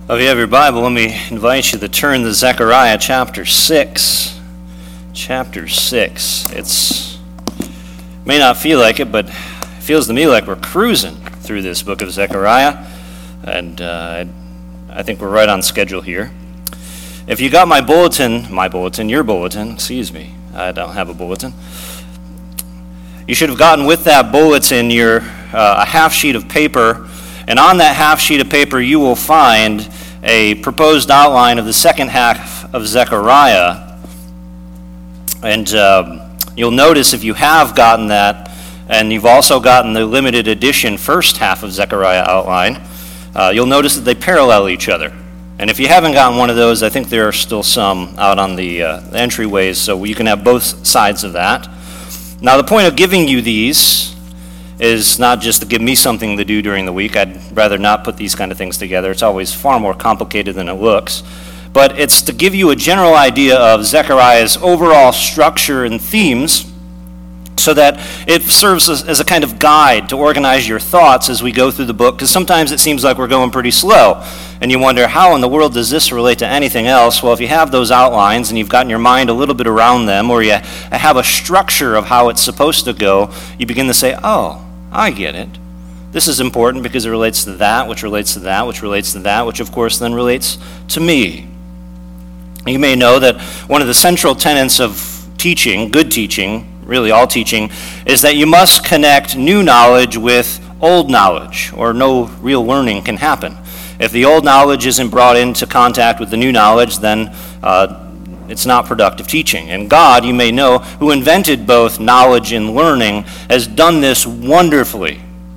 Well, if you have your Bible, let me invite you to turn to Zechariah chapter 6. Chapter 6. It may not feel like it, but it feels to me like we're cruising through this book of Zechariah, and I think we're right on schedule here. If you got your bulletin, excuse me, I don't have a bulletin. You should have gotten with that bulletin a half sheet of paper, and on that half sheet of paper you will find a proposed outline of the second half of Zechariah. And you'll notice if you have gotten that, and you've also gotten the limited edition first half of Zechariah outline, you'll notice that they parallel each other. And if you haven't gotten one of those, I think there are still some out on the entryways, so you can have both sides of that. Now, the point of giving you these is not just to give me something to do during the week. I'd rather not put these kind of things together. It's always far more complicated than it looks. But it's to give you a general idea of Zechariah's overall structure and themes so that it serves as a kind of guide to organize your thoughts as we go through the book, because sometimes it seems like we're going pretty slow, and you wonder, how in the world does this relate to anything else? Well, if you have those outlines and you've gotten your mind a little bit around them, or you have a structure of how it's supposed to go, you begin to say, oh, I get it. This is important because it relates to that, which relates to that, which relates to that, which of course then relates to me. You may know that one of the central tenets of teaching, good teaching, really all teaching, is that you must connect new knowledge with old knowledge, or no real learning can happen. If the old knowledge isn't brought into contact with the new knowledge, then it's not productive teaching. And God, you may know, who invented both knowledge and learning, has done this wonderfully,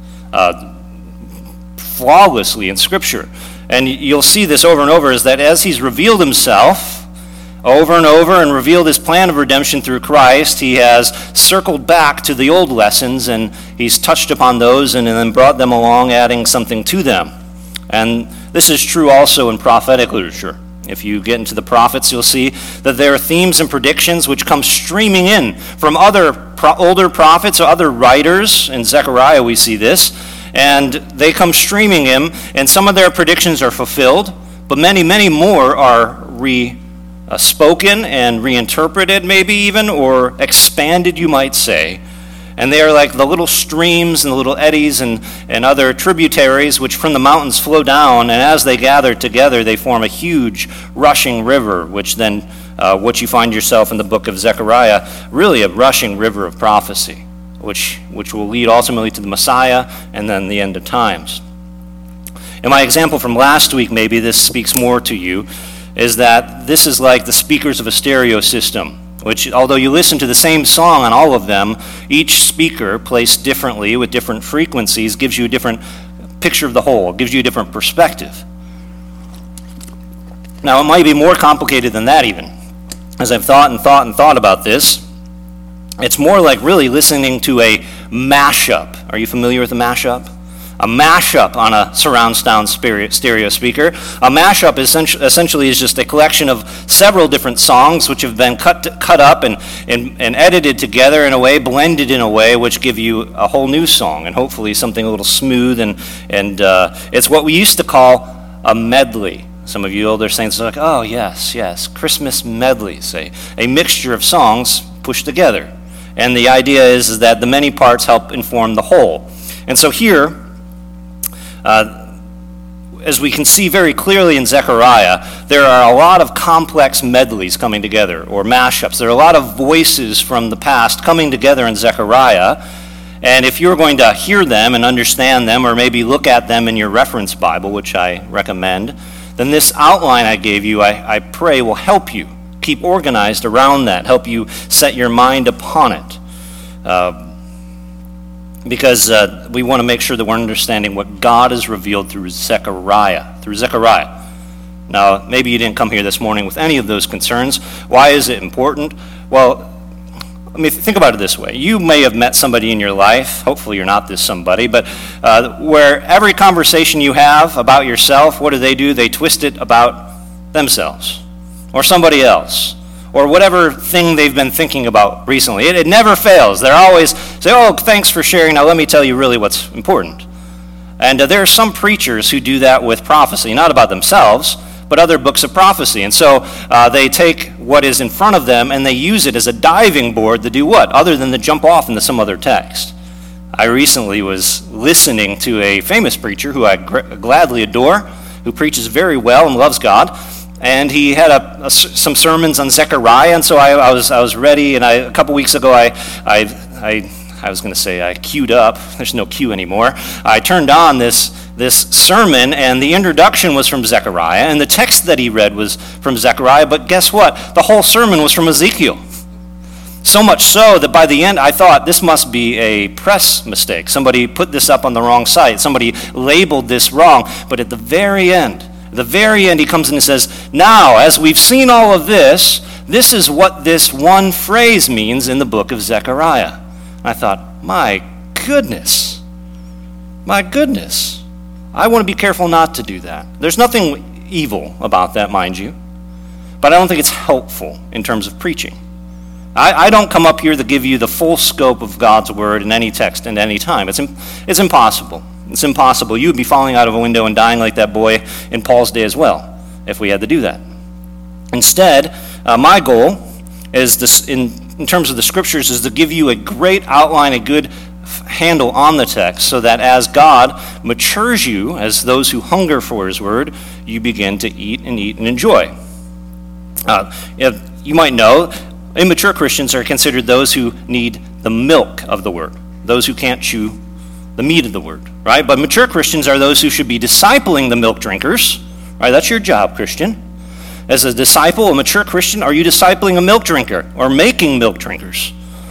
flawlessly in Scripture. And you'll see this over and over, is that as he's revealed himself over and over and revealed his plan of redemption through Christ, he has circled back to the old lessons, and he's touched upon those and then brought them along, adding something to them. And this is true also in prophetic literature. If you get into the prophets, you'll see that there are themes and predictions which come streaming in from other older prophets or other writers. In Zechariah we see this, and they come streaming in, and some of their predictions are fulfilled, but many, many more are spoken and reinterpreted maybe even, or expanded, you might say. And they are like the little streams and the little eddies and other tributaries which from the mountains flow down, and as they gather together they form a huge rushing river, which then what you find yourself in the book of Zechariah, really a rushing river of prophecy, which will lead ultimately to the Messiah and then the end of times. In my example from last week, maybe this speaks more to you, is that this is like the speakers of a stereo system, which, although you listen to the same song on all of them, each speaker placed differently with different frequencies gives you a different picture of the whole, gives you a different perspective. Now, it might be more complicated than that even. As I've thought about this, it's more like really listening to a mashup. Are you familiar with a mashup? A mashup on a surround sound stereo speaker. A mashup essentially is just a collection of several different songs which have been cut up and edited together in a way, blended in a way, which give you a whole new song, and hopefully something a little smooth, and it's what we used to call a medley. Some of you older saints are like, oh yes, Christmas medleys, a mixture of songs pushed together. And the idea is that the many parts help inform the whole. And so here, as we can see very clearly in Zechariah, there are a lot of complex medleys coming together, or mashups. There are a lot of voices from the past coming together in Zechariah, and if you're going to hear them and understand them, or maybe look at them in your reference Bible, which I recommend, then this outline I gave you, I pray, will help you keep organized around that, help you set your mind upon it. Because we want to make sure that we're understanding what God has revealed through Zechariah. Now, maybe you didn't come here this morning with any of those concerns. Why is it important? Well, I mean, think about it this way. You may have met somebody in your life, hopefully you're not this somebody, but where every conversation you have about yourself, what do? They twist it about themselves or somebody else, or whatever thing they've been thinking about recently. It never fails. They're always say, oh, thanks for sharing. Now let me tell you really what's important. And there are some preachers who do that with prophecy, not about themselves, but other books of prophecy. And so they take what is in front of them and they use it as a diving board to do what? Other than to jump off into some other text. I recently was listening to a famous preacher who I gladly adore, who preaches very well and loves God. And he had some sermons on Zechariah, and so I was ready. And a couple weeks ago, I was going to say I queued up. There's no queue anymore. I turned on this sermon, and the introduction was from Zechariah, and the text that he read was from Zechariah. But guess what? The whole sermon was from Ezekiel. So much so that by the end, I thought this must be a press mistake. Somebody put this up on the wrong site. Somebody labeled this wrong. But at the very end, he comes in and says, now, as we've seen all of this, this is what this one phrase means in the book of Zechariah. I thought, my goodness. I want to be careful not to do that. There's nothing evil about that, mind you, but I don't think it's helpful in terms of preaching. I don't come up here to give you the full scope of God's word in any text and any time. It's impossible. It's impossible. You would be falling out of a window and dying like that boy in Paul's day as well if we had to do that. Instead, my goal is this, in terms of the scriptures, is to give you a great outline, a good handle on the text, so that as God matures you, as those who hunger for his word, you begin to eat and enjoy. You might know, immature Christians are considered those who need the milk of the word, those who can't chew the meat of the word, right? But mature Christians are those who should be discipling the milk drinkers, right? That's your job, Christian. As a disciple, a mature Christian, are you discipling a milk drinker or making milk drinkers?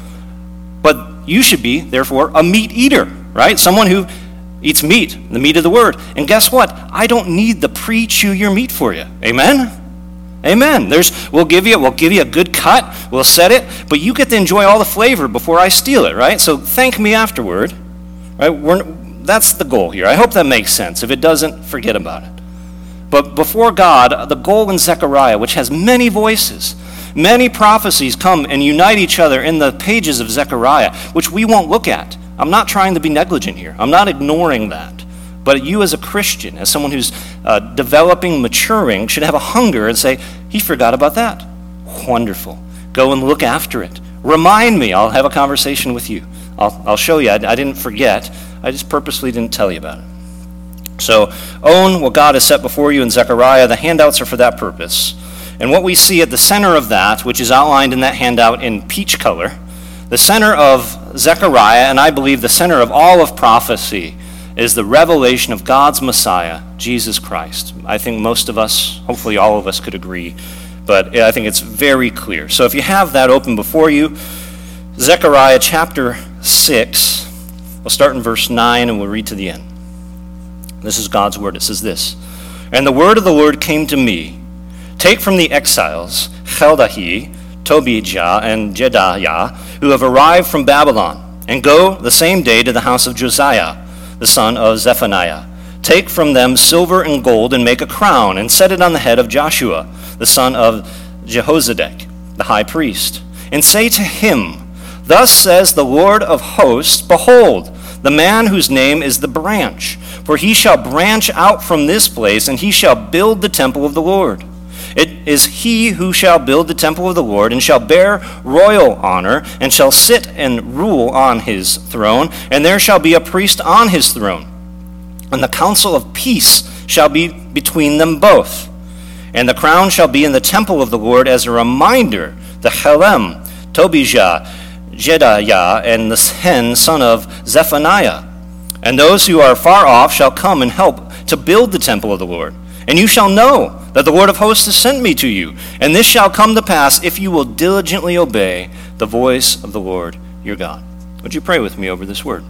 But you should be, therefore, a meat eater, right? Someone who eats meat, the meat of the word. And guess what? I don't need to pre-chew your meat for you. Amen? Amen. We'll give you a good cut. We'll set it, but you get to enjoy all the flavor before I steal it, right? So thank me afterward, right? That's the goal here. I hope that makes sense. If it doesn't, forget about it. But before God, the goal in Zechariah, which has many voices, many prophecies come and unite each other in the pages of Zechariah, which we won't look at. I'm not trying to be negligent here. I'm not ignoring that. But you as a Christian, as someone who's developing, maturing, should have a hunger and say, he forgot about that. Wonderful. Go and look after it. Remind me. I'll have a conversation with you. I'll show you. I didn't forget. I just purposely didn't tell you about it. So own what God has set before you in Zechariah. The handouts are for that purpose. And what we see at the center of that, which is outlined in that handout in peach color, the center of Zechariah, and I believe the center of all of prophecy, is the revelation of God's Messiah, Jesus Christ. I think most of us, hopefully all of us, could agree, but I think it's very clear. So if you have that open before you, Zechariah chapter 6, we'll start in verse 9 and we'll read to the end. This is God's word. It says this, "And the word of the Lord came to me, take from the exiles Cheldahi, Tobijah, and Jedaiah, who have arrived from Babylon, and go the same day to the house of Josiah, the son of Zephaniah. Take from them silver and gold, and make a crown, and set it on the head of Joshua, the son of Jehozadak, the high priest. And say to him, Thus says the Lord of hosts, Behold, the man whose name is the branch, for he shall branch out from this place, and he shall build the temple of the Lord. It is he who shall build the temple of the Lord, and shall bear royal honor, and shall sit and rule on his throne, and there shall be a priest on his throne. And the counsel of peace shall be between them both. And the crown shall be in the temple of the Lord as a reminder, the Helem, Tobijah, Jedaiah, and the Hen, son of Zephaniah. And those who are far off shall come and help to build the temple of the Lord. And you shall know that the Lord of hosts has sent me to you. And this shall come to pass if you will diligently obey the voice of the Lord your God." Would you pray with me over this word?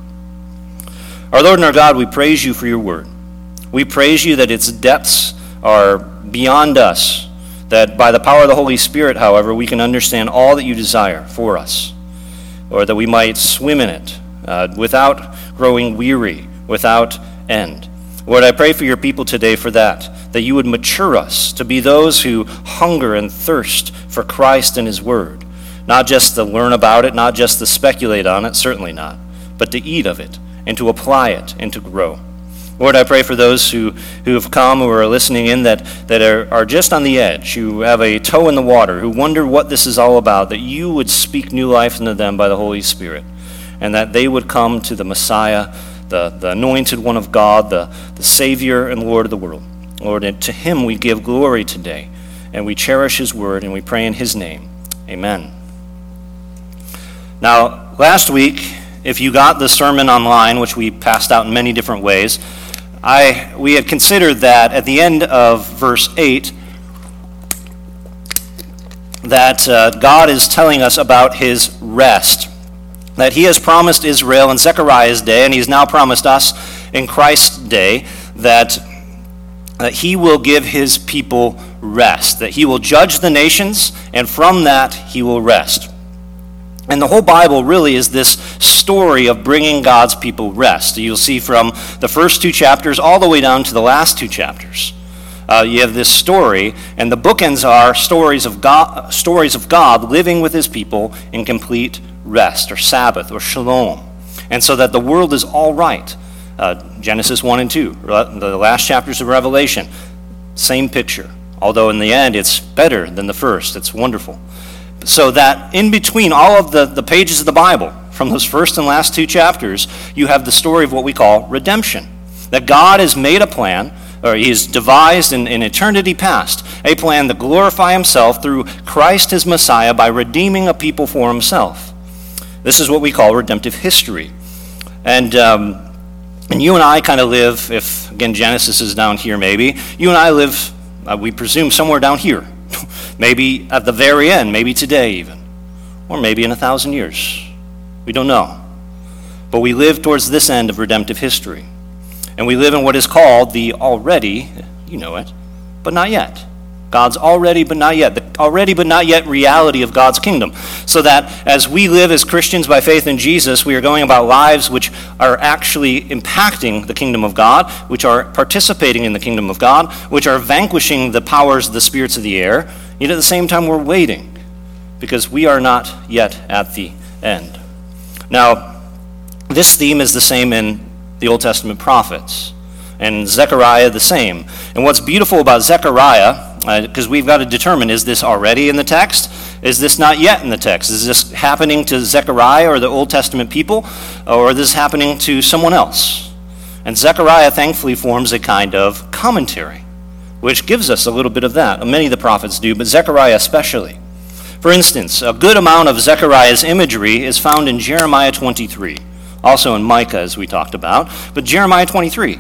Our Lord and our God, we praise you for your word. We praise you that its depths are beyond us, that by the power of the Holy Spirit, however, we can understand all that you desire for us, or that we might swim in it without growing weary, without end. Lord, I pray for your people today for that you would mature us to be those who hunger and thirst for Christ and his word, not just to learn about it, not just to speculate on it, certainly not, but to eat of it and to apply it and to grow. Lord, I pray for those who have come, who are listening in, that are just on the edge, who have a toe in the water, who wonder what this is all about, that you would speak new life into them by the Holy Spirit, and that they would come to the Messiah, the anointed one of God, the Savior and Lord of the world. Lord, and to him we give glory today, and we cherish his word, and we pray in his name. Amen. Now, last week, if you got the sermon online, which we passed out in many different ways, we had considered that at the end of verse 8, that God is telling us about his rest, that he has promised Israel in Zechariah's day, and he's now promised us in Christ's day, that he will give his people rest, that he will judge the nations, and from that he will rest. And the whole Bible really is this story of bringing God's people rest. You'll see from the first 2 chapters all the way down to the last 2 chapters. You have this story, and the bookends are stories of God living with his people in complete rest, or Sabbath, or shalom. And so that the world is all right. Genesis 1 and 2, the last chapters of Revelation, same picture. Although in the end it's better than the first. It's wonderful. So that in between all of the pages of the Bible, from those first and last 2 chapters, you have the story of what we call redemption. That God has made a plan, or he has devised in eternity past, a plan to glorify himself through Christ his Messiah by redeeming a people for himself. This is what we call redemptive history. And you and I kind of live, if, again, Genesis is down here maybe, you and I live, we presume, somewhere down here. Maybe at the very end, maybe today even, or maybe in 1,000 years. We don't know. But we live towards this end of redemptive history. And we live in what is called the already, you know it, but not yet. God's already but not yet. The already but not yet reality of God's kingdom. So that as we live as Christians by faith in Jesus, we are going about lives which are actually impacting the kingdom of God, which are participating in the kingdom of God, which are vanquishing the powers of the spirits of the air. Yet at the same time we're waiting, because we are not yet at the end. Now, this theme is the same in the Old Testament prophets, and Zechariah the same. And what's beautiful about Zechariah, because we've got to determine, is this already in the text? Is this not yet in the text? Is this happening to Zechariah or the Old Testament people, or is this happening to someone else? And Zechariah thankfully forms a kind of commentary, which gives us a little bit of that. Many of the prophets do, but Zechariah especially. For instance, a good amount of Zechariah's imagery is found in Jeremiah 23, also in Micah, as we talked about, but Jeremiah 23.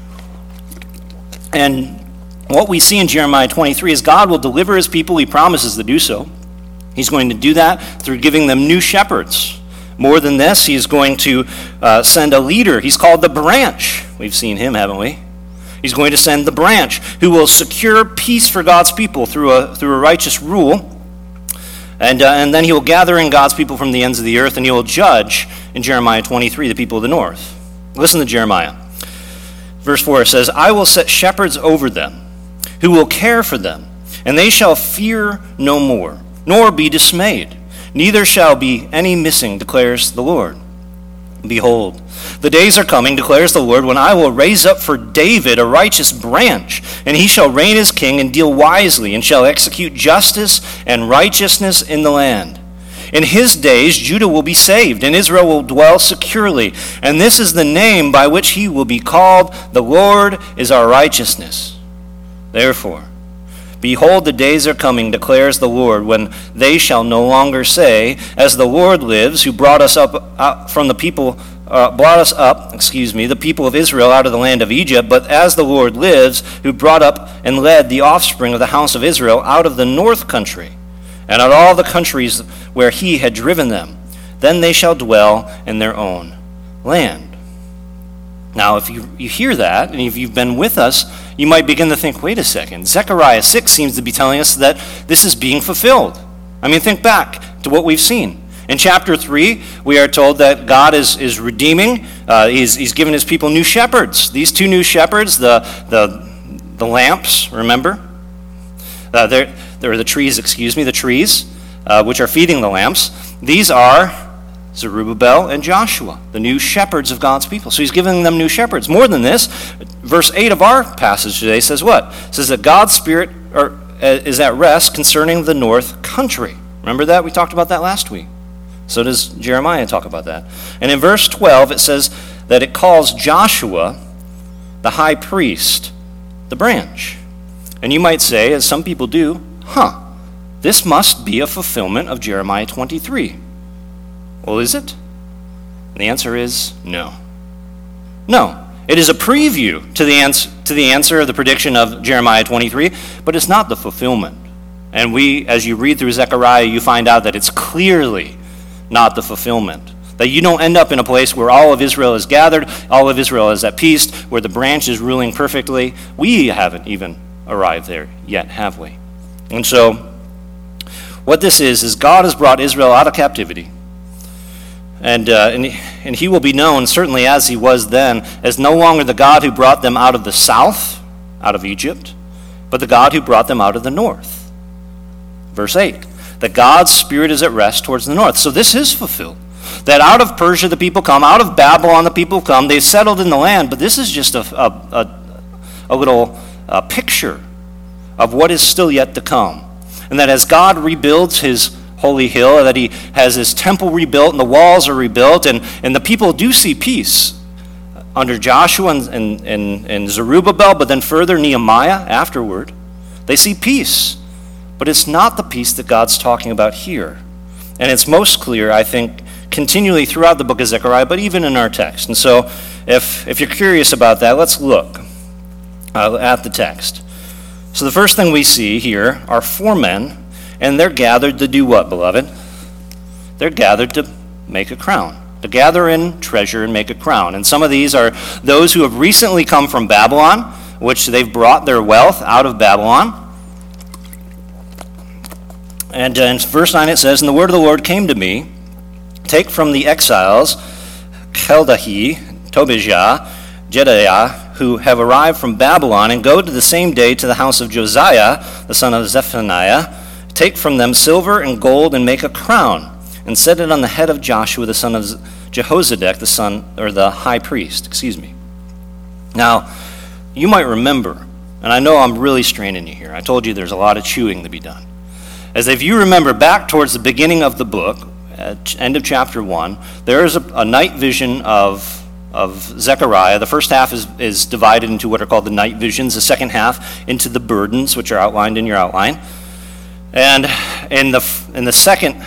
And what we see in Jeremiah 23 is God will deliver his people. He promises to do so. He's going to do that through giving them new shepherds. More than this, he's going to send a leader. He's called the branch. We've seen him, haven't we? He's going to send the branch who will secure peace for God's people through a righteous rule. And then he will gather in God's people from the ends of the earth, and he will judge, in Jeremiah 23, the people of the north. Listen to Jeremiah. Verse 4 says, I will set shepherds over them, who will care for them, and they shall fear no more, nor be dismayed. Neither shall be any missing, declares the Lord. Behold, the days are coming, declares the Lord, when I will raise up for David a righteous branch, and he shall reign as king and deal wisely, and shall execute justice and righteousness in the land. In his days Judah will be saved, and Israel will dwell securely. And this is the name by which he will be called, the Lord is our righteousness. Therefore, behold, the days are coming, declares the Lord, when they shall no longer say, as the Lord lives, who brought us up from the people, the people of Israel out of the land of Egypt, but as the Lord lives, who brought up and led the offspring of the house of Israel out of the north country, and out of all the countries where he had driven them. Then they shall dwell in their own land. Now, if you hear that, and if you've been with us, you might begin to think, wait a second, Zechariah 6 seems to be telling us that this is being fulfilled. I mean, think back to what we've seen. In chapter 3, we are told that God is redeeming. He's given his people new shepherds. These two new shepherds, the lamps, remember? They're the trees, the trees, which are feeding the lamps. These are Zerubbabel and Joshua, the new shepherds of God's people. So he's giving them new shepherds. More than this, verse 8 of our passage today says what? It says that God's Spirit is at rest concerning the north country. Remember that? We talked about that last week. So does Jeremiah talk about that. And in verse 12, it says that it calls Joshua, the high priest, the branch. And you might say, as some people do, this must be a fulfillment of Jeremiah 23. Well, is it? And the answer is no. No. It is a preview to the answer of the prediction of Jeremiah 23, but it's not the fulfillment. And as you read through Zechariah, you find out that it's clearly not the fulfillment. That you don't end up in a place where all of Israel is gathered, all of Israel is at peace, where the branch is ruling perfectly. We haven't even arrived there yet, have we? And so, what this is God has brought Israel out of captivity. And he will be known, certainly as he was then, as no longer the God who brought them out of the south, out of Egypt, but the God who brought them out of the north. Verse 8, that God's Spirit is at rest towards the north. So this is fulfilled. That out of Persia the people come, out of Babylon the people come, they've settled in the land, but this is just a little picture of what is still yet to come. And that as God rebuilds his holy hill, that he has his temple rebuilt and the walls are rebuilt, and the people do see peace under Joshua and Zerubbabel, but then further Nehemiah afterward. They see peace, but it's not the peace that God's talking about here. And it's most clear, I think, continually throughout the book of Zechariah, but even in our text. And so if you're curious about that, let's look at the text. So the first thing we see here are 4 men, and they're gathered to do what, beloved? They're gathered to make a crown, to gather in treasure and make a crown. And some of these are those who have recently come from Babylon, which they've brought their wealth out of Babylon. And in verse 9 it says, "And the word of the Lord came to me, take from the exiles Keldahi, Tobijah, Jedaiah, who have arrived from Babylon, and go to the same day to the house of Josiah, the son of Zephaniah. Take from them silver and gold and make a crown, and set it on the head of Joshua, the son of Jehozadak, the high priest." Now, you might remember, and I know I'm really straining you here. I told you there's a lot of chewing to be done. As if you remember back towards the beginning of the book, at end of chapter 1, there is a night vision of Zechariah. The first half is divided into what are called the night visions, the second half into the burdens, which are outlined in your outline. And in the second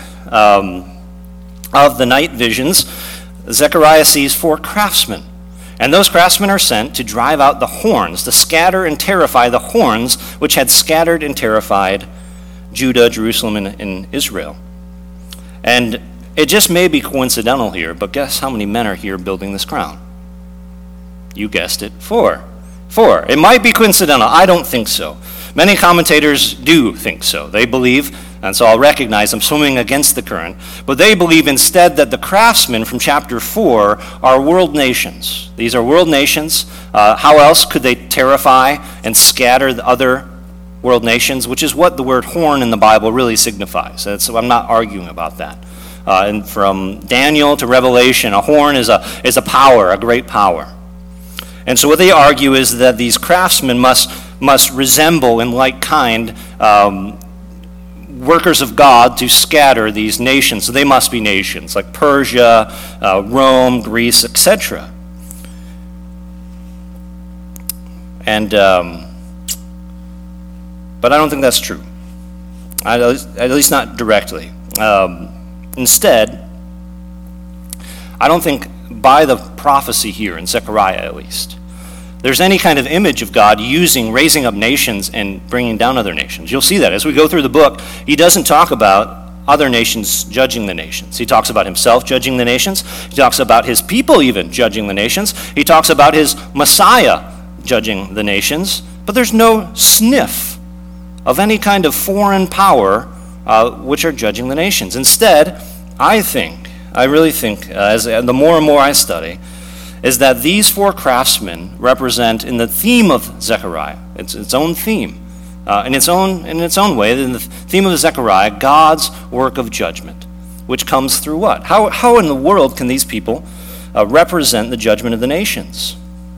of the night visions, Zechariah sees 4 craftsmen. And those craftsmen are sent to drive out the horns, to scatter and terrify the horns which had scattered and terrified Judah, Jerusalem, and Israel. And it just may be coincidental here, but guess how many men are here building this crown? You guessed it, 4. 4. It might be coincidental. I don't think so. Many commentators do think so. They believe, and so I'll recognize I'm swimming against the current, but they believe instead that the craftsmen from chapter 4 are world nations. These are world nations. How else could they terrify and scatter the other world nations, which is what the word horn in the Bible really signifies. So I'm not arguing about that. And from Daniel to Revelation, a horn is a power, a great power. And so what they argue is that these craftsmen must resemble in like kind workers of God to scatter these nations. So they must be nations like Persia, Rome, Greece, etc. And but I don't think that's true, at least not directly. Instead, I don't think by the prophecy here in Zechariah at least, there's any kind of image of God raising up nations and bringing down other nations. You'll see that as we go through the book. He doesn't talk about other nations judging the nations. He talks about himself judging the nations. He talks about his people even judging the nations. He talks about his Messiah judging the nations. But there's no sniff of any kind of foreign power which are judging the nations. Instead, I really think, as the more and more I study, is that these 4 craftsmen represent, in the theme of Zechariah, its own theme, in its own way, in the theme of Zechariah, God's work of judgment. which comes through what? How in the world can these people represent the judgment of the nations?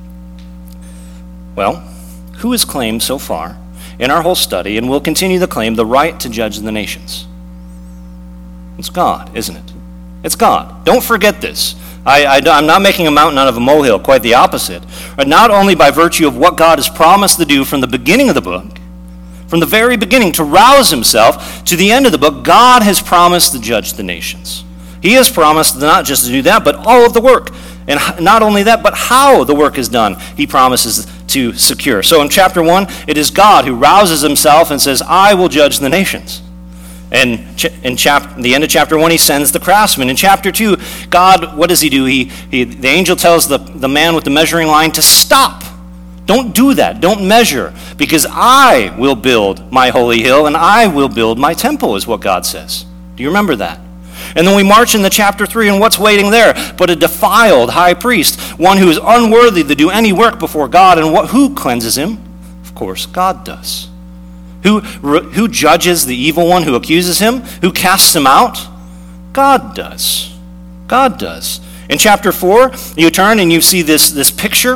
Well, who has claimed so far in our whole study, and will continue to claim, the right to judge the nations? It's God, isn't it? It's God. Don't forget this. I'm not making a mountain out of a molehill, quite the opposite. But not only by virtue of what God has promised to do from the beginning of the book, from the very beginning, to rouse himself, to the end of the book, God has promised to judge the nations. He has promised not just to do that, but all of the work. And not only that, but how the work is done, he promises to secure. So in chapter 1, it is God who rouses himself and says, I will judge the nations. And in the end of chapter 1, he sends the craftsman. In chapter 2, God, what does he do? The angel tells the man with the measuring line to stop. Don't do that. Don't measure, because I will build my holy hill and I will build my temple, is what God says. Do you remember that? And then we march into chapter 3, and what's waiting there but a defiled high priest, one who is unworthy to do any work before God. And who cleanses him? Of course, God does. Who judges the evil one who accuses him? Who casts him out? God does. God does. In chapter 4, you turn and you see this picture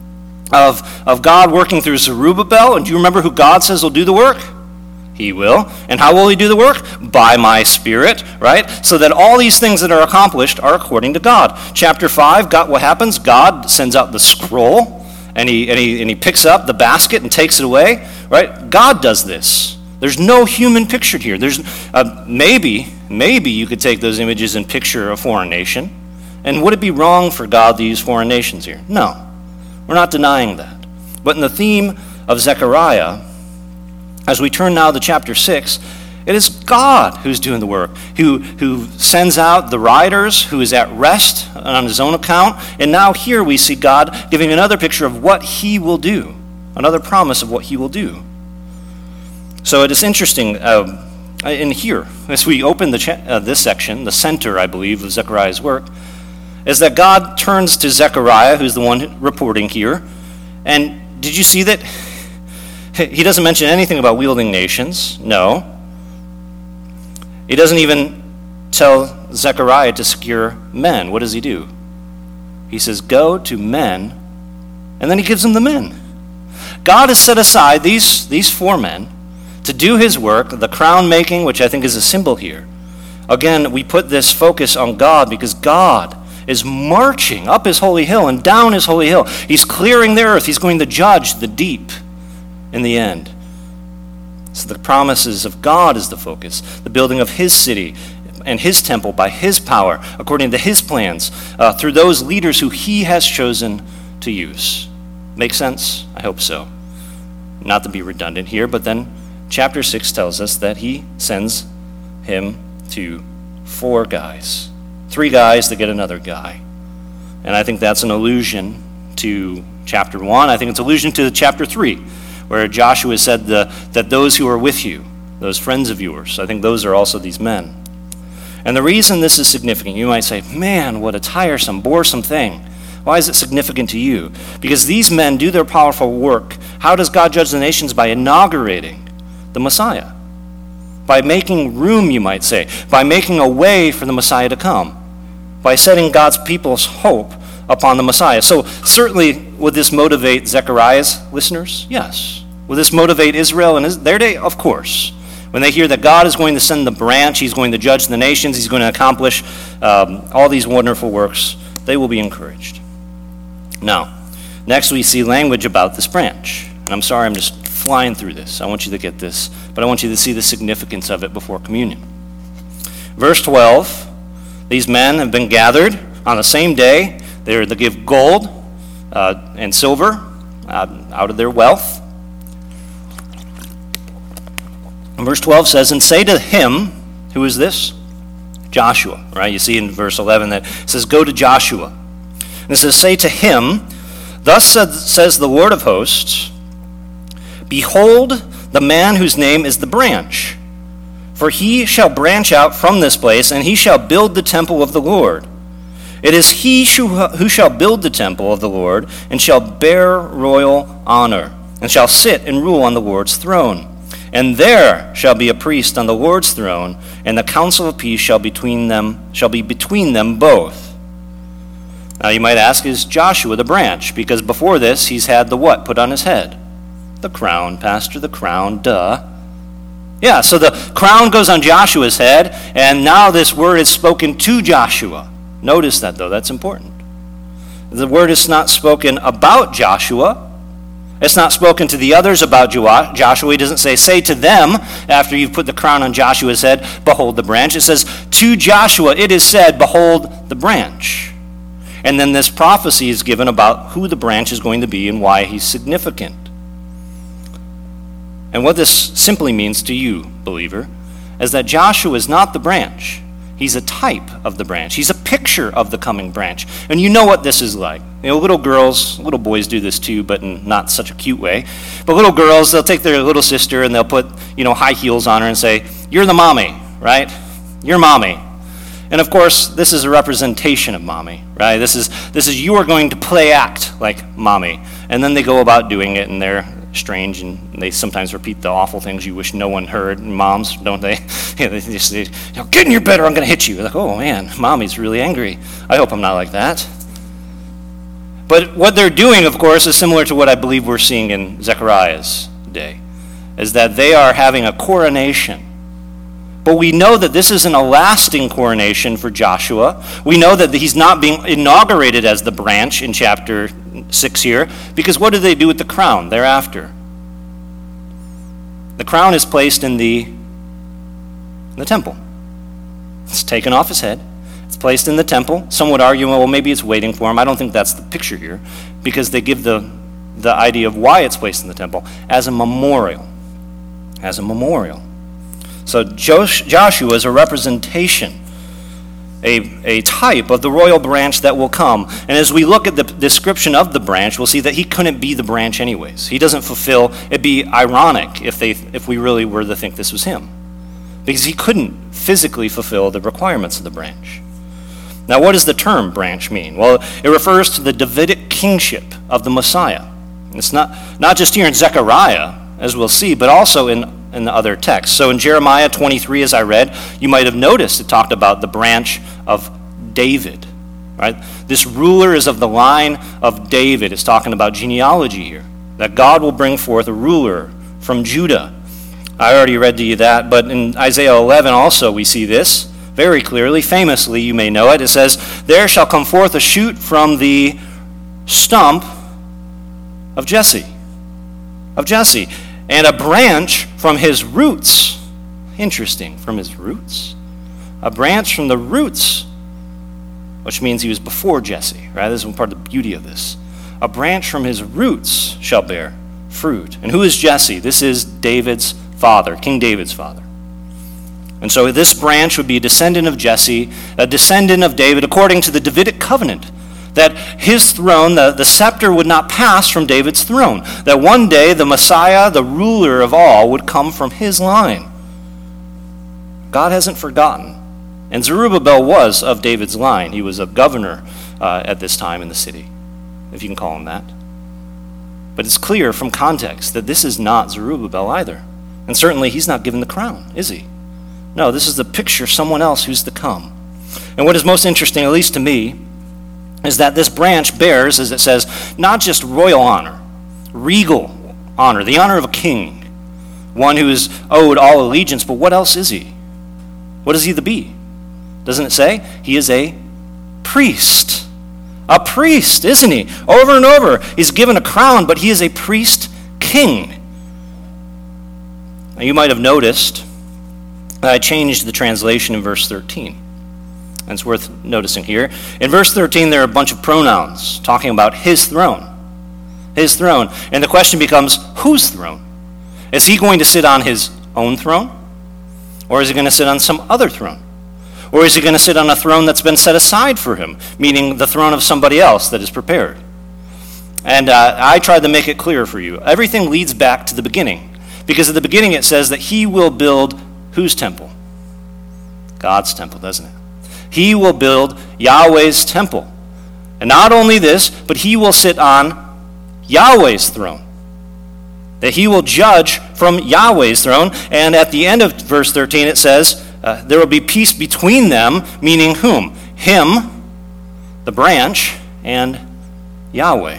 of God working through Zerubbabel. And do you remember who God says will do the work? He will. And how will he do the work? By my Spirit, right? So that all these things that are accomplished are according to God. Chapter 5, what happens? God sends out the scroll, and he picks up the basket and takes it away, right? God does this. There's no human pictured here. There's maybe you could take those images and picture a foreign nation. And would it be wrong for God to use foreign nations here? No. We're not denying that. But in the theme of Zechariah, as we turn now to chapter 6, it is God who's doing the work, who sends out the riders, who is at rest on his own account. And now here we see God giving another picture of what he will do, another promise of what he will do. So it is interesting in here, as we open this section, the center, I believe, of Zechariah's work, is that God turns to Zechariah, who's the one reporting here. And did you see that? He doesn't mention anything about wielding nations. No. He doesn't even tell Zechariah to secure men. What does he do? He says, go to men, and then he gives them the men. God has set aside these 4 men to do his work, the crown making, which I think is a symbol here. Again, we put this focus on God because God is marching up his holy hill and down his holy hill. He's clearing the earth. He's going to judge the deep in the end. So the promises of God is the focus, the building of his city and his temple by his power, according to his plans, through those leaders who he has chosen to use. Make sense? I hope so. Not to be redundant here, but then chapter 6 tells us that he sends him to 4 guys. 3 guys to get another guy. And I think that's an allusion to chapter 1. I think it's an allusion to chapter 3, where Joshua said that those who are with you, those friends of yours, I think those are also these men. And the reason this is significant, you might say, man, what a tiresome, boresome thing. Why is it significant to you? Because these men do their powerful work. How does God judge the nations? By inaugurating the Messiah. By making room, you might say. By making a way for the Messiah to come. By setting God's people's hope upon the Messiah. So certainly, would this motivate Zechariah's listeners? Yes. Would this motivate Israel in their day? Of course. When they hear that God is going to send the branch, he's going to judge the nations, he's going to accomplish all these wonderful works, they will be encouraged. Now, next we see language about this branch. And I'm sorry, I'm just flying through this. I want you to get this, but I want you to see the significance of it before communion. Verse 12, these men have been gathered on the same day. They're to give gold and silver out of their wealth. And verse 12 says, and say to him, who is this? Joshua, right? You see in verse 11 that it says, go to Joshua. And it says, say to him, thus says the Lord of hosts, behold the man whose name is the branch. For he shall branch out from this place, and he shall build the temple of the Lord. It is he who shall build the temple of the Lord, and shall bear royal honor, and shall sit and rule on the Lord's throne. And there shall be a priest on the Lord's throne, and the counsel of peace shall be between them both. Now you might ask, is Joshua the branch? Because before this, he's had the what put on his head? The crown, Pastor, the crown, duh. Yeah, so the crown goes on Joshua's head, and now this word is spoken to Joshua. Notice that, though. That's important. The word is not spoken about Joshua. It's not spoken to the others about Joshua. He doesn't say to them, after you've put the crown on Joshua's head, behold the branch. It says, to Joshua it is said, behold the branch. And then this prophecy is given about who the branch is going to be and why he's significant. And what this simply means to you, believer, is that Joshua is not the branch. He's a type of the branch. He's a picture of the coming branch. And you know what this is like. You know, little girls, little boys do this too, but in not such a cute way. But little girls, they'll take their little sister and they'll put, high heels on her and say, you're the mommy, right? You're mommy. And of course, this is a representation of mommy, right? This is you are going to play act like mommy. And then they go about doing it, and they're strange, and they sometimes repeat the awful things you wish no one heard. Moms, don't they? They just say, get in your bed or I'm going to hit you. Like, oh man, mommy's really angry. I hope I'm not like that. But what they're doing, of course, is similar to what I believe we're seeing in Zechariah's day, is that they are having a coronation. But we know that this isn't a lasting coronation for Joshua. We know that he's not being inaugurated as the branch in chapter 6 here, because what do they do with the crown thereafter? The crown is placed in the temple. It's taken off his head. It's placed in the temple. Some would argue, well, maybe it's waiting for him. I don't think that's the picture here, because they give the idea of why it's placed in the temple as a memorial. As a memorial. So Joshua is a representation, a type of the royal branch that will come. And as we look at the description of the branch, we'll see that he couldn't be the branch anyways. He doesn't fulfill, it'd be ironic if we really were to think this was him, because he couldn't physically fulfill the requirements of the branch. Now, what does the term branch mean? Well, it refers to the Davidic kingship of the Messiah. And it's not just here in Zechariah, as we'll see, but also in the other texts. So in Jeremiah 23, as I read, you might have noticed it talked about the branch of David, right? This ruler is of the line of David. It's talking about genealogy here, that God will bring forth a ruler from Judah. I already read to you that, but in Isaiah 11 also we see this very clearly, famously, you may know it. It says, there shall come forth a shoot from the stump of Jesse, and a branch from his roots. Interesting, from his roots. A branch from the roots, which means he was before Jesse, right? This is part of the beauty of this. A branch from his roots shall bear fruit. And who is Jesse? This is David's father, King David's father. And so this branch would be a descendant of Jesse, a descendant of David, according to the Davidic covenant, that his throne, the scepter, would not pass from David's throne. That one day the Messiah, the ruler of all, would come from his line. God hasn't forgotten. And Zerubbabel was of David's line. He was a governor at this time in the city, if you can call him that. But it's clear from context that this is not Zerubbabel either. And certainly he's not given the crown, is he? No, this is the picture of someone else who's to come. And what is most interesting, at least to me, is that this branch bears, as it says, not just royal honor, regal honor, the honor of a king, one who is owed all allegiance, but what else is he? What is he to be? Doesn't it say? He is a priest. A priest, isn't he? Over and over, he's given a crown, but he is a priest king. Now, you might have noticed that I changed the translation in verse 13. And it's worth noticing here. In verse 13, there are a bunch of pronouns talking about his throne. His throne. And the question becomes, whose throne? Is he going to sit on his own throne? Or is he going to sit on some other throne? Or is he going to sit on a throne that's been set aside for him, meaning the throne of somebody else that is prepared? And I tried to make it clear for you. Everything leads back to the beginning. Because at the beginning it says that he will build whose temple? God's temple, doesn't it? He will build Yahweh's temple. And not only this, but he will sit on Yahweh's throne. that he will judge from Yahweh's throne. And at the end of verse 13 it says, there will be peace between them, meaning whom? Him, the branch, and Yahweh.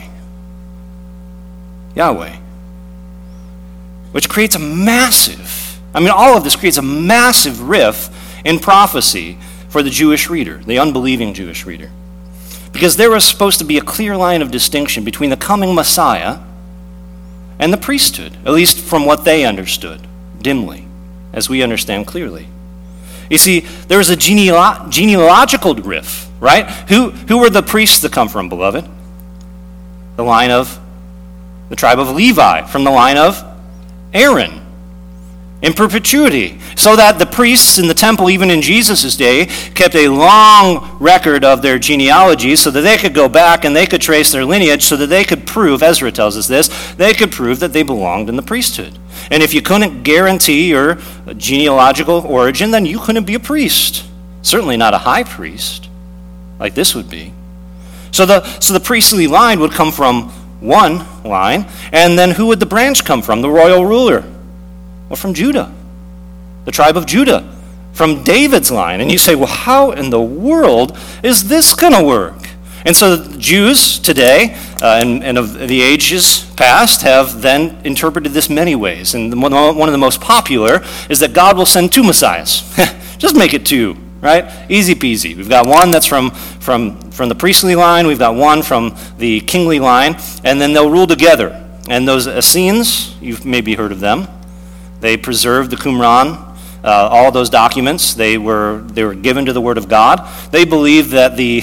Yahweh. Which creates a massive, all of this creates a massive rift in prophecy for the Jewish reader, the unbelieving Jewish reader. Because there was supposed to be a clear line of distinction between the coming Messiah and the priesthood, at least from what they understood, dimly, as we understand clearly. You see, there was a genealogical rift, right? Who were the priests that come from, beloved? The line of the tribe of Levi, from the line of Aaron, in perpetuity, so that the priests in the temple, even in Jesus' day, kept a long record of their genealogy so that they could go back and they could trace their lineage so that they could prove, Ezra tells us this, they could prove that they belonged in the priesthood. And if you couldn't guarantee your genealogical origin, then you couldn't be a priest. Certainly not a high priest, like this would be. So the priestly line would come from one line, and then who would the branch come from? The royal ruler. Well, from Judah, the tribe of Judah, from David's line. And you say, well, how in the world is this going to work? And so the Jews today and of the ages past have then interpreted this many ways. And one of the most popular is that God will send two messiahs. Just make it two, right? Easy peasy. We've got one that's from the priestly line. We've got one from the kingly line. And then they'll rule together. And those Essenes, you've maybe heard of them. They preserved the Qumran, all those documents. They were given to the Word of God. They believed that the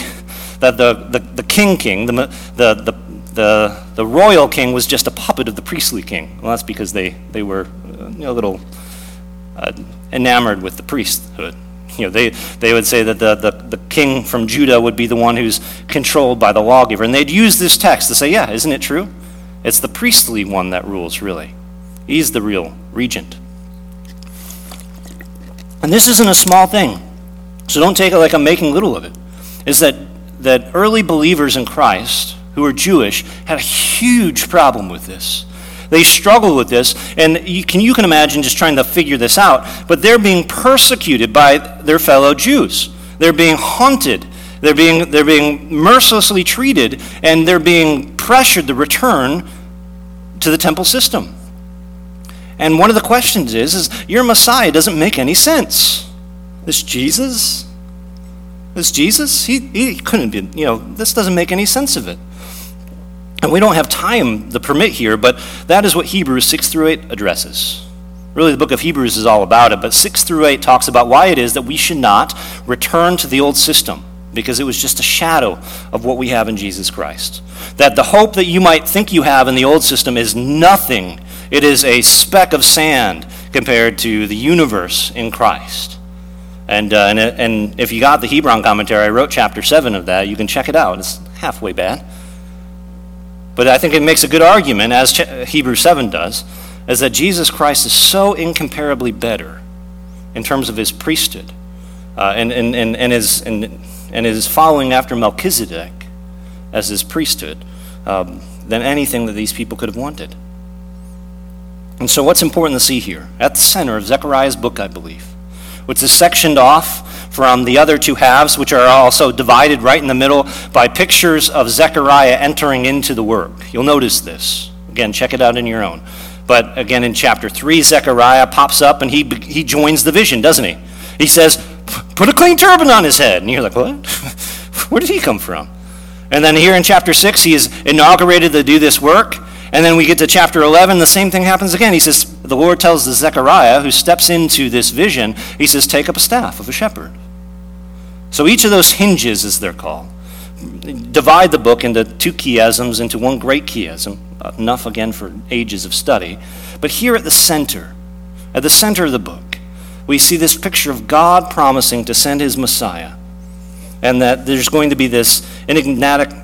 king, the royal king, was just a puppet of the priestly king. Well, that's because they were a little enamored with the priesthood. They would say that the king from Judah would be the one who's controlled by the lawgiver, and they'd use this text to say, yeah, isn't it true? It's the priestly one that rules, really. He's the real regent. And this isn't a small thing, so don't take it like I'm making little of it. Is that early believers in Christ who were Jewish had a huge problem with this. They struggled with this, and you can imagine just trying to figure this out, but they're being persecuted by their fellow Jews. They're being haunted. They're being mercilessly treated, and they're being pressured to return to the temple system. And one of the questions is your Messiah doesn't make any sense. This Jesus, he couldn't be, this doesn't make any sense of it. And we don't have time to permit here, but that is what Hebrews 6 through 8 addresses. Really, the book of Hebrews is all about it, but 6 through 8 talks about why it is that we should not return to the old system, because it was just a shadow of what we have in Jesus Christ. That the hope that you might think you have in the old system is nothing. It is a speck of sand compared to the universe in Christ. And if you got the Hebron commentary, I wrote chapter 7 of that. You can check it out. It's halfway bad. But I think it makes a good argument, as Hebrews 7 does, is that Jesus Christ is so incomparably better in terms of his priesthood and his following after Melchizedek as his priesthood than anything that these people could have wanted. And so what's important to see here, at the center of Zechariah's book, I believe, which is sectioned off from the other two halves, which are also divided right in the middle by pictures of Zechariah entering into the work. You'll notice this. Again, check it out in your own. But again, in chapter 3, Zechariah pops up and he joins the vision, doesn't he? He says, put a clean turban on his head. And you're like, what? Where did he come from? And then here in chapter 6, he is inaugurated to do this work. And then we get to chapter 11, the same thing happens again. He says, the Lord tells the Zechariah, who steps into this vision, he says, take up a staff of a shepherd. So each of those hinges, as they're called, divide the book into two chiasms, into one great chiasm, enough again for ages of study. But here at the center of the book, we see this picture of God promising to send his Messiah, and that there's going to be this enigmatic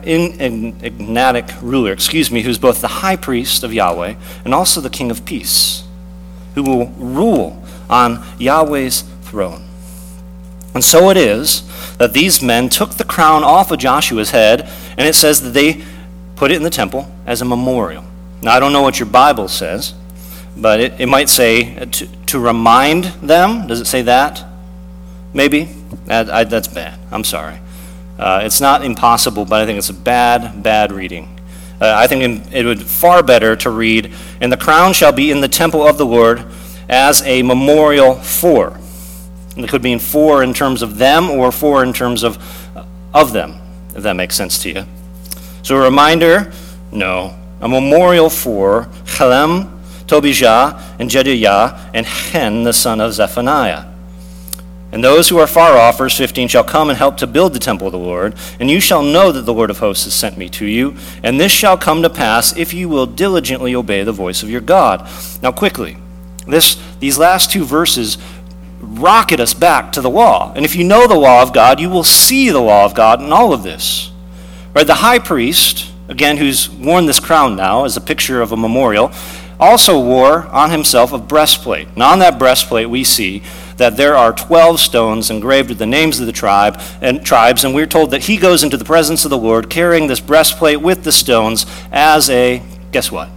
ruler, who's both the high priest of Yahweh and also the King of Peace, who will rule on Yahweh's throne. And so it is that these men took the crown off of Joshua's head, and it says that they put it in the temple as a memorial. Now, I don't know what your Bible says, but it might say to remind them. Does it say that? Maybe? That's bad. I'm sorry. It's not impossible, but I think it's a bad reading. I think it would far better to read, "And the crown shall be in the temple of the Lord as a memorial for." And it could mean for in terms of them or for in terms of them, if that makes sense to you. So a reminder, no. A memorial for Chelem, Tobijah, and Jedaiah, and Hen, the son of Zephaniah. "And those who are far off," verse 15, "shall come and help to build the temple of the Lord, and you shall know that the Lord of hosts has sent me to you, and this shall come to pass if you will diligently obey the voice of your God." Now quickly, these last two verses rocket us back to the law. And if you know the law of God, you will see the law of God in all of this. Right? The high priest, again, who's worn this crown now as a picture of a memorial, also wore on himself a breastplate. And on that breastplate we see that there are 12 stones engraved with the names of the tribes, and we're told that he goes into the presence of the Lord carrying this breastplate with the stones as a, guess what?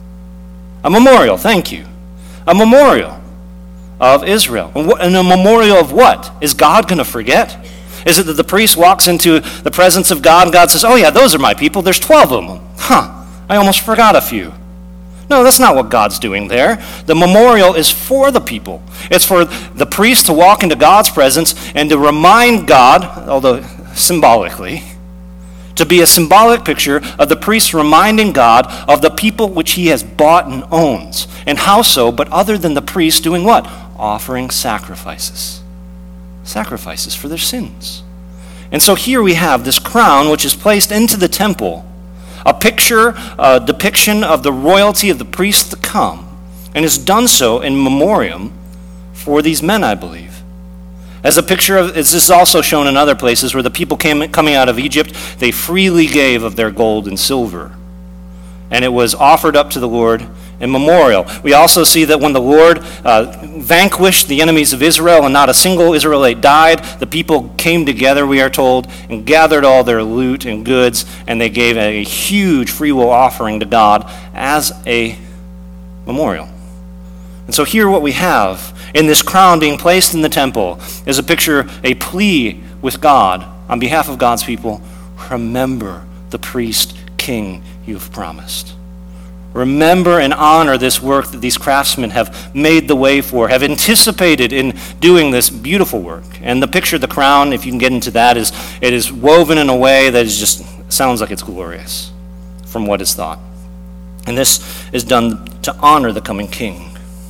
A memorial, thank you. A memorial of Israel. And a memorial of what? Is God going to forget? Is it that the priest walks into the presence of God and God says, "Oh yeah, those are my people, there's 12 of them. I almost forgot a few." No, that's not what God's doing there. The memorial is for the people. It's for the priest to walk into God's presence and to remind God, although symbolically, to be a symbolic picture of the priest reminding God of the people which he has bought and owns. And how so, but other than the priest doing what? Offering sacrifices. Sacrifices for their sins. And so here we have this crown which is placed into the temple, a picture, a depiction of the royalty of the priest to come, and is done so in memoriam for these men, I believe. As a picture of, this is also shown in other places where the people coming out of Egypt, they freely gave of their gold and silver. And it was offered up to the Lord in memorial. We also see that when the Lord vanquished the enemies of Israel and not a single Israelite died, the people came together, we are told, and gathered all their loot and goods, and they gave a huge freewill offering to God as a memorial. And so here what we have in this crown being placed in the temple is a picture, a plea with God on behalf of God's people. Remember the priest king you've promised. Remember and honor this work that these craftsmen have made the way for, have anticipated in doing this beautiful work. And the picture of the crown, if you can get into that, it is woven in a way that is just sounds like it's glorious from what is thought. And this is done to honor the coming king.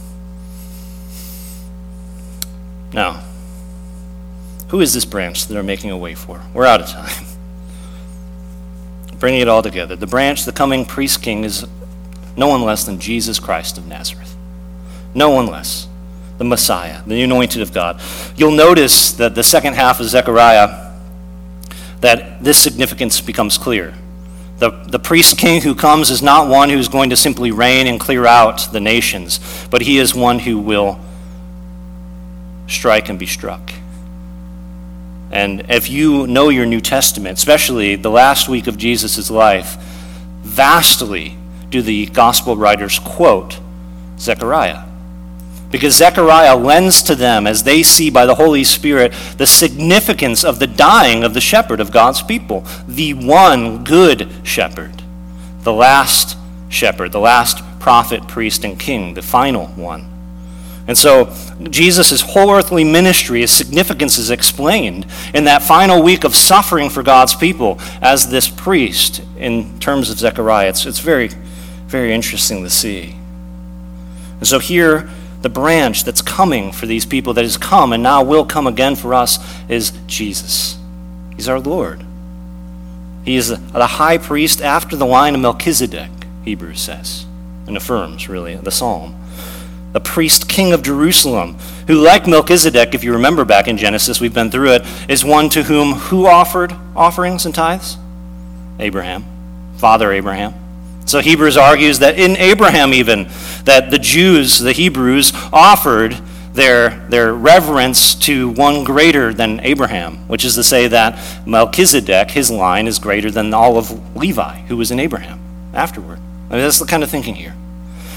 Now, who is this branch that they're making a way for? We're out of time. Bringing it all together. The branch, the coming priest king, is no one less than Jesus Christ of Nazareth. No one less. The Messiah, the anointed of God. You'll notice that the second half of Zechariah, that this significance becomes clear. The priest king who comes is not one who's going to simply reign and clear out the nations, but he is one who will strike and be struck. And if you know your New Testament, especially the last week of Jesus' life, vastly do the gospel writers quote Zechariah. Because Zechariah lends to them, as they see by the Holy Spirit, the significance of the dying of the shepherd of God's people, the one good shepherd, the last shepherd, the last prophet, priest, and king, the final one. And so Jesus' whole earthly ministry, his significance is explained in that final week of suffering for God's people as this priest in terms of Zechariah. It's very, very interesting to see. And so here, the branch that's coming for these people, that has come and now will come again for us, is Jesus. He's our Lord. He is the high priest after the line of Melchizedek, Hebrews says, and affirms, really, the psalm. The priest king of Jerusalem, who, like Melchizedek, if you remember back in Genesis, we've been through it, is one to who offered offerings and tithes? Abraham, Father Abraham. So Hebrews argues that in Abraham even, that the Jews, the Hebrews, offered their reverence to one greater than Abraham, which is to say that Melchizedek, his line, is greater than all of Levi, who was in Abraham afterward. I mean, that's the kind of thinking here.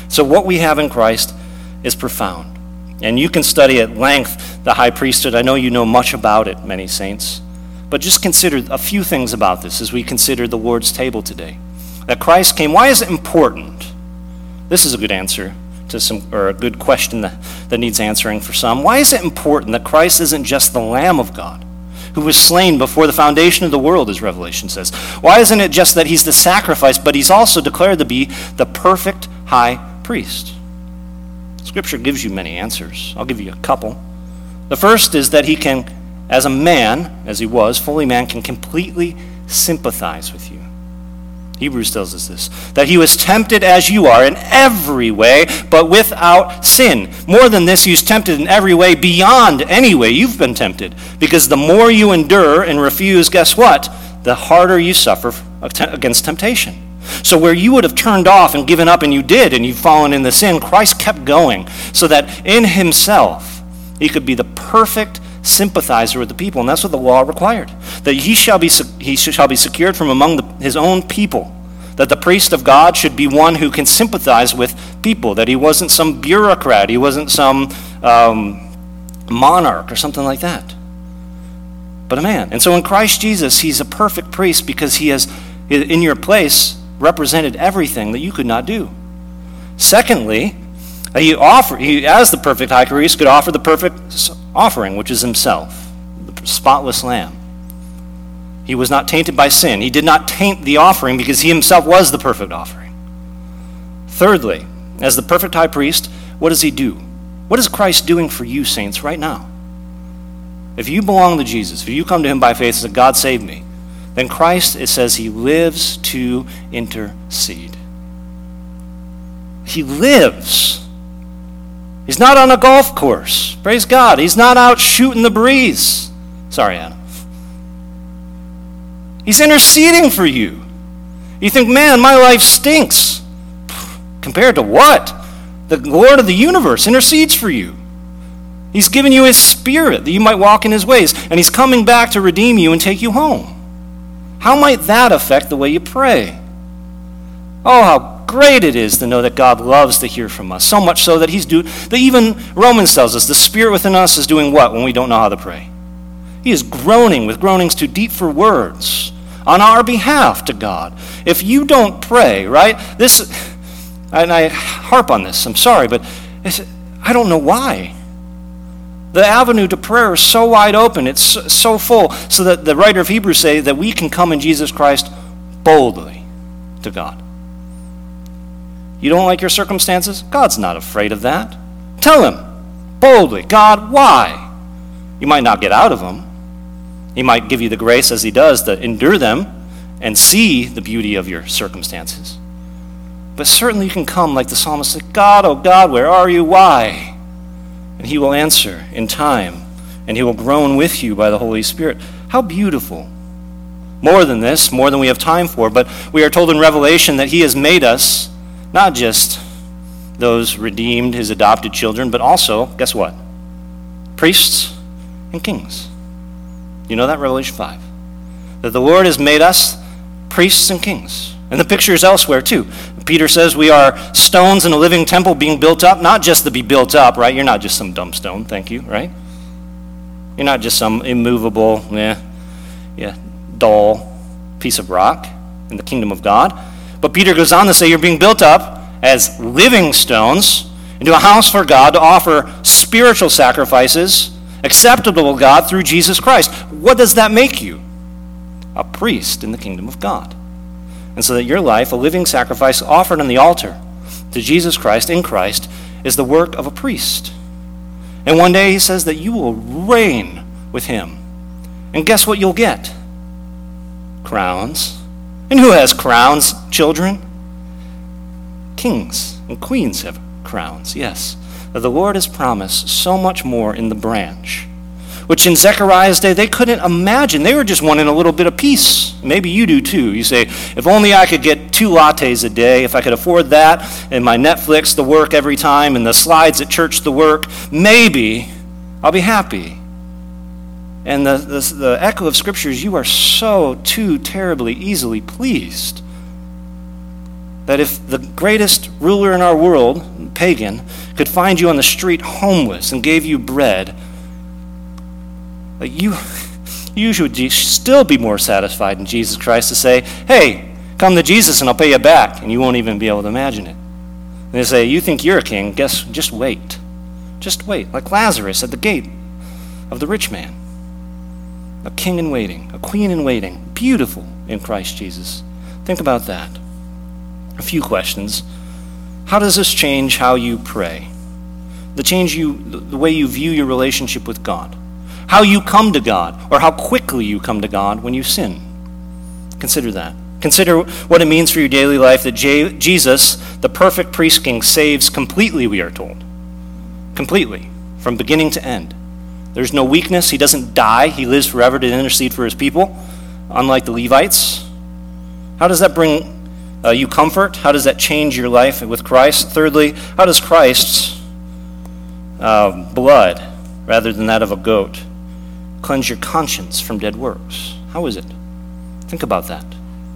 So what we have in Christ is profound. And you can study at length the high priesthood. I know you know much about it, many saints. But just consider a few things about this as we consider the Lord's table today. That Christ came. Why is it important? This is a good answer to a good question that needs answering for some. Why is it important that Christ isn't just the Lamb of God who was slain before the foundation of the world, as Revelation says? Why isn't it just that he's the sacrifice, but he's also declared to be the perfect high priest? Scripture gives you many answers. I'll give you a couple. The first is that he can, as a man, as he was, fully man, can completely sympathize with you. Hebrews tells us this, that he was tempted as you are in every way, but without sin. More than this, he was tempted in every way beyond any way you've been tempted. Because the more you endure and refuse, guess what? The harder you suffer against temptation. So where you would have turned off and given up, and you did, and you've fallen in the sin, Christ kept going so that in himself he could be the perfect sympathizer with the people. And that's what the law required, that he shall be secured from among his own people, that the priest of God should be one who can sympathize with people, that he wasn't some bureaucrat, he wasn't some monarch or something like that, but a man. And so in Christ Jesus, he's a perfect priest because he has, in your place, represented everything that you could not do. Secondly, he, as the perfect high priest, could offer the perfect offering, which is himself, the spotless lamb. He was not tainted by sin. He did not taint the offering because he himself was the perfect offering. Thirdly, as the perfect high priest, what does he do? What is Christ doing for you, saints, right now? If you belong to Jesus, if you come to him by faith and say, God save me, then Christ, it says, he lives to intercede. He lives. He's not on a golf course. Praise God. He's not out shooting the breeze. Sorry, Anna. He's interceding for you. You think, man, my life stinks. Compared to what? The Lord of the universe intercedes for you. He's given you his Spirit that you might walk in his ways. And he's coming back to redeem you and take you home. How might that affect the way you pray? Oh, how great it is to know that God loves to hear from us. So much so that that even Romans tells us the Spirit within us is doing what when we don't know how to pray? He is groaning with groanings too deep for words on our behalf to God. If you don't pray, right? And I harp on this, I'm sorry, but I don't know why. The avenue to prayer is so wide open, it's so full, so that the writer of Hebrews say that we can come in Jesus Christ boldly to God. You don't like your circumstances? God's not afraid of that. Tell him boldly, God, why? You might not get out of them. He might give you the grace, as he does, to endure them and see the beauty of your circumstances. But certainly you can come like the psalmist, say, God, oh God, where are you? Why? And he will answer in time, and he will groan with you by the Holy Spirit. How beautiful. More than this, more than we have time for, but we are told in Revelation that he has made us not just those redeemed, his adopted children, but also, guess what? Priests and kings. You know that, Revelation 5? That the Lord has made us priests and kings. And the picture is elsewhere too. Peter says we are stones in a living temple being built up, not just to be built up, right? You're not just some dumb stone, thank you, right? You're not just some immovable, dull piece of rock in the kingdom of God. But Peter goes on to say you're being built up as living stones into a house for God to offer spiritual sacrifices acceptable to God through Jesus Christ. What does that make you? A priest in the kingdom of God. And so that your life, a living sacrifice offered on the altar to Jesus Christ, in Christ, is the work of a priest. And one day he says that you will reign with him. And guess what you'll get? Crowns. And who has crowns, children? Kings and queens have crowns, yes. But the Lord has promised so much more in the branch, which in Zechariah's day, they couldn't imagine. They were just wanting a little bit of peace. Maybe you do too. You say, if only I could get 2 lattes a day, if I could afford that, and my Netflix to work every time, and the slides at church to work, maybe I'll be happy. And the echo of Scripture is you are so too terribly easily pleased. that if the greatest ruler in our world, pagan, could find you on the street homeless and gave you bread, like you should still be more satisfied in Jesus Christ to say, hey, come to Jesus and I'll pay you back, and you won't even be able to imagine it. And they say, you think you're a king, just wait. Just wait, like Lazarus at the gate of the rich man. A king in waiting, a queen in waiting, beautiful in Christ Jesus. Think about that. A few questions. How does this change how you pray? The way you view your relationship with God? How you come to God, or how quickly you come to God when you sin? Consider that. Consider what it means for your daily life that Jesus, the perfect priest king, saves completely, we are told. Completely, from beginning to end. There's no weakness. He doesn't die. He lives forever to intercede for his people, unlike the Levites. How does that bring you comfort? How does that change your life with Christ? Thirdly, how does Christ's blood, rather than that of a goat, cleanse your conscience from dead works? How is it? Think about that.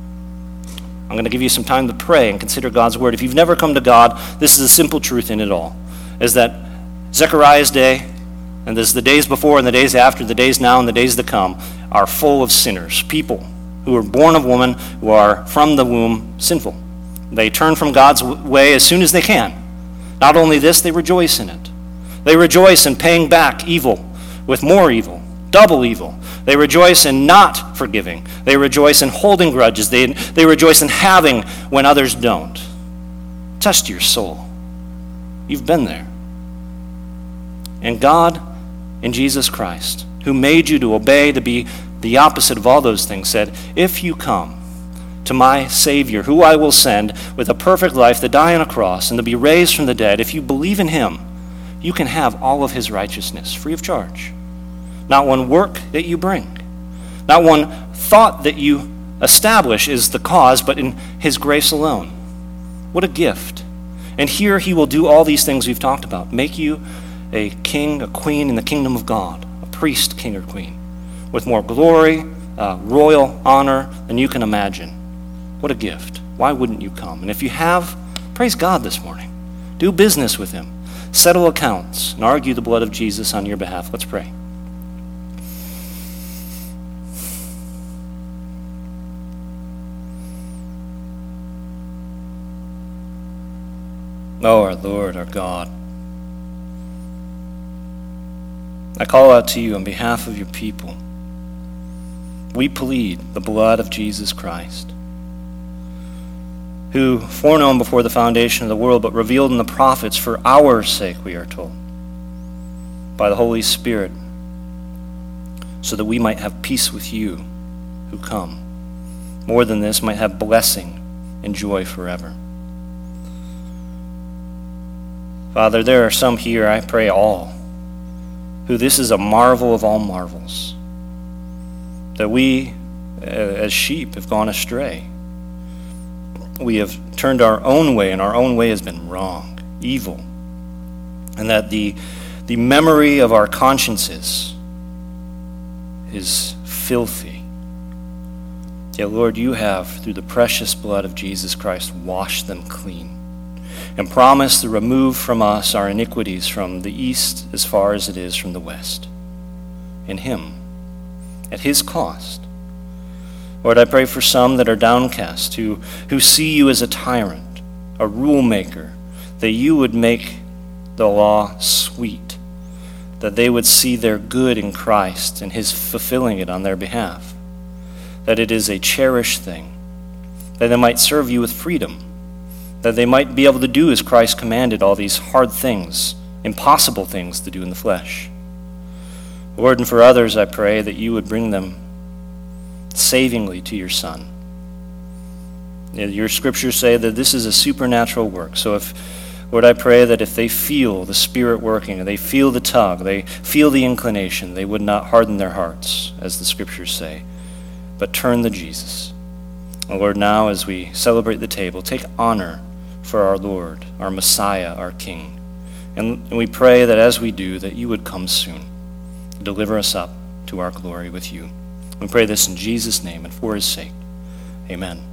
I'm going to give you some time to pray and consider God's word. If you've never come to God, this is a simple truth in it all, is that Zechariah's day, and there's the days before and the days after, the days now and the days to come, are full of sinners, people who are born of woman, who are from the womb sinful. They turn from God's way as soon as they can. Not only this, they rejoice in it. They rejoice in paying back evil with more evil, double evil. They rejoice in not forgiving. They rejoice in holding grudges. They rejoice in having when others don't. Test your soul. You've been there. And God, in Jesus Christ, who made you to obey, to be the opposite of all those things, said, if you come to my Savior, who I will send with a perfect life to die on a cross and to be raised from the dead, if you believe in him, you can have all of his righteousness free of charge. Not one work that you bring, not one thought that you establish is the cause, but in his grace alone. What a gift. And here he will do all these things we've talked about, make you a king, a queen in the kingdom of God, a priest, king or queen, with more glory, royal honor than you can imagine. What a gift. Why wouldn't you come? And if you have, praise God this morning. Do business with him. Settle accounts and argue the blood of Jesus on your behalf. Let's pray. Oh, our Lord, our God, I call out to you on behalf of your people. We plead the blood of Jesus Christ, who foreknown before the foundation of the world, but revealed in the prophets for our sake, we are told, by the Holy Spirit, so that we might have peace with you who come. More than this, might have blessing and joy forever. Father, there are some here, I pray all, who this is a marvel of all marvels, that we, as sheep, have gone astray. We have turned our own way, and our own way has been wrong, evil, and that the memory of our consciences is filthy. Yet, Lord, you have, through the precious blood of Jesus Christ, washed them clean and promised to remove from us our iniquities from the east as far as it is from the west. In him, at his cost. Lord, I pray for some that are downcast, who see you as a tyrant, a rule maker, that you would make the law sweet, that they would see their good in Christ and his fulfilling it on their behalf, that it is a cherished thing, that they might serve you with freedom, that they might be able to do as Christ commanded, all these hard things, impossible things to do in the flesh. Lord, and for others, I pray that you would bring them savingly to your Son. Your scriptures say that this is a supernatural work. So Lord, I pray that if they feel the Spirit working, and they feel the tug, they feel the inclination, they would not harden their hearts, as the scriptures say, but turn to Jesus. And Lord, now as we celebrate the table, take honor for our Lord, our Messiah, our King. And we pray that as we do, that you would come soon, deliver us up to our glory with you. We pray this in Jesus' name and for his sake. Amen.